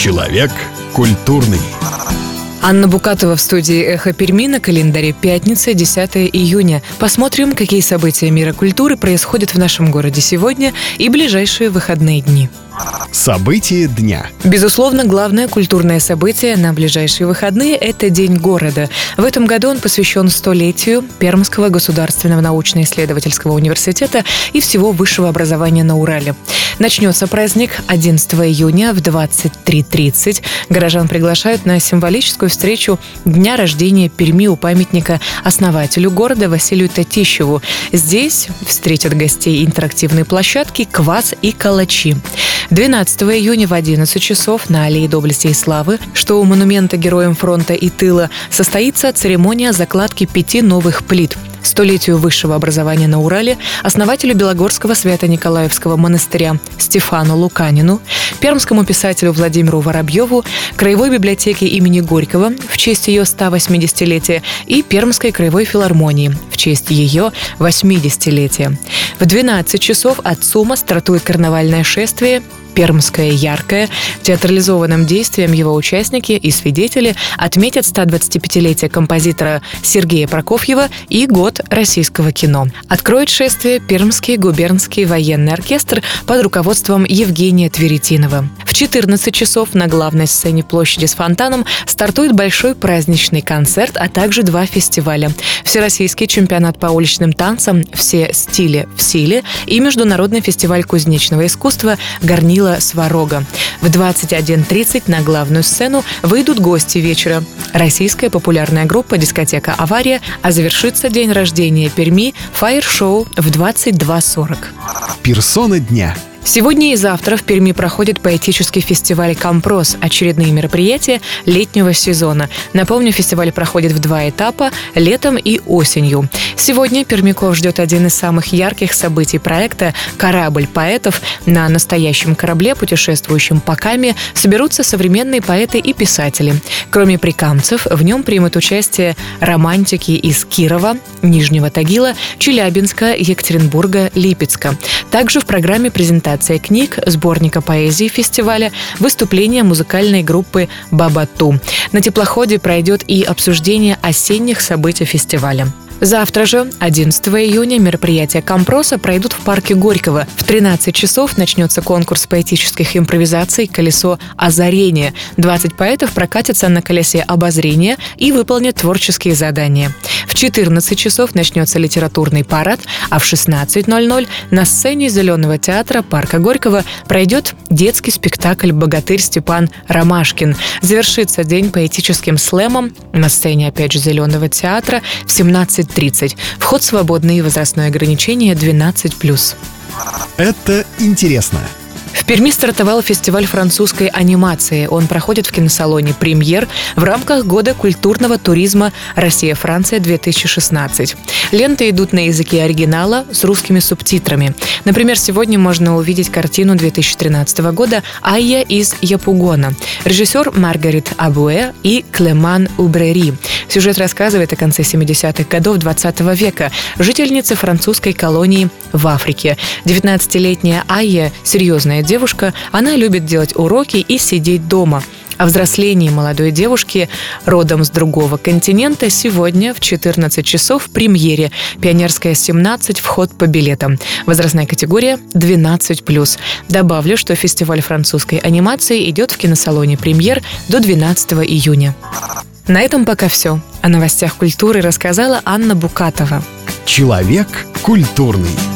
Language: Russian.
Человек культурный. Анна Букатова в студии «Эхо Перми», на календаре пятница, 10 июня. Посмотрим, какие события мира культуры происходят в нашем городе сегодня и ближайшие выходные дни. События дня. Безусловно, главное культурное событие на ближайшие выходные – это День города. В этом году он посвящен 100-летию Пермского государственного научно-исследовательского университета и всего высшего образования на Урале. Начнется праздник 11 июня в 23:30. Горожан приглашают на символическую встречу дня рождения Перми у памятника основателю города Василию Татищеву. Здесь встретят гостей интерактивные площадки, квас и калачи. 12 июня в 11 часов на Аллее Доблести и Славы, что у монумента Героям фронта и тыла, состоится церемония закладки 5 новых плит. 100-летию высшего образования на Урале, основателю Белогорского Свято-Николаевского монастыря Стефану Луканину, пермскому писателю Владимиру Воробьеву, Краевой библиотеке имени Горького в честь ее 180-летия и Пермской краевой филармонии в честь ее 80-летия. В 12 часов от ЦУМа стартует карнавальное шествие «Пермское яркое». Театрализованным действием его участники и свидетели отметят 125-летие композитора Сергея Прокофьева и год российского кино. Откроет шествие Пермский губернский военный оркестр под руководством Евгения Тверетинова. В 14 часов на главной сцене площади с фонтаном стартует большой праздничный концерт, а также 2 фестиваля. Всероссийский чемпионат по уличным танцам «Все стили в силе» и международный фестиваль кузнечного искусства «Горнило Сварога». В 21:30 на главную сцену выйдут гости вечера. Российская популярная группа «Дискотека Авария», а завершится день рождения Перми фаер-шоу в 22:40. Персона дня. Сегодня и завтра в Перми проходит поэтический фестиваль «Компрос» – очередные мероприятия летнего сезона. Напомню, фестиваль проходит в 2 этапа – летом и осенью. Сегодня пермяков ждет один из самых ярких событий проекта «Корабль поэтов». На настоящем корабле, путешествующем по Каме, соберутся современные поэты и писатели. Кроме прикамцев, в нем примут участие романтики из Кирова, Нижнего Тагила, Челябинска, Екатеринбурга, Липецка. Также в программе презентация книг, сборника поэзии фестиваля, выступления музыкальной группы «Бабату». На теплоходе пройдет и обсуждение осенних событий фестиваля. Завтра же, 11 июня, мероприятия «Компроса» пройдут в парке Горького. В 13 часов начнется конкурс поэтических импровизаций «Колесо озарения». 20 поэтов прокатятся на колесе обозрения и выполнят творческие задания. В 14 часов начнется литературный парад, а в 16:00 на сцене Зеленого театра парка Горького пройдет детский спектакль «Богатырь Степан Ромашкин». Завершится день поэтическим слэмом на сцене, опять же, Зеленого театра в 17:30. Вход свободный, возрастное ограничение 12+. Это интересно. В Перми стартовал фестиваль французской анимации. Он проходит в киносалоне «Премьер» в рамках Года культурного туризма «Россия-Франция-2016». Ленты идут на языке оригинала с русскими субтитрами. Например, сегодня можно увидеть картину 2013 года «Айя из Япугона». Режиссер Маргарет Абуэ и Клеман Убрери. Сюжет рассказывает о конце 70-х годов 20 века, жительнице французской колонии в Африке. 19-летняя Айя – серьезная девушка, она любит делать уроки и сидеть дома. О взрослении молодой девушки родом с другого континента сегодня в 14 часов в премьере. Пионерская, 17, вход по билетам. Возрастная категория 12+. Добавлю, что фестиваль французской анимации идет в киносалоне «Премьер» до 12 июня. На этом пока все. О новостях культуры рассказала Анна Букатова. Человек культурный.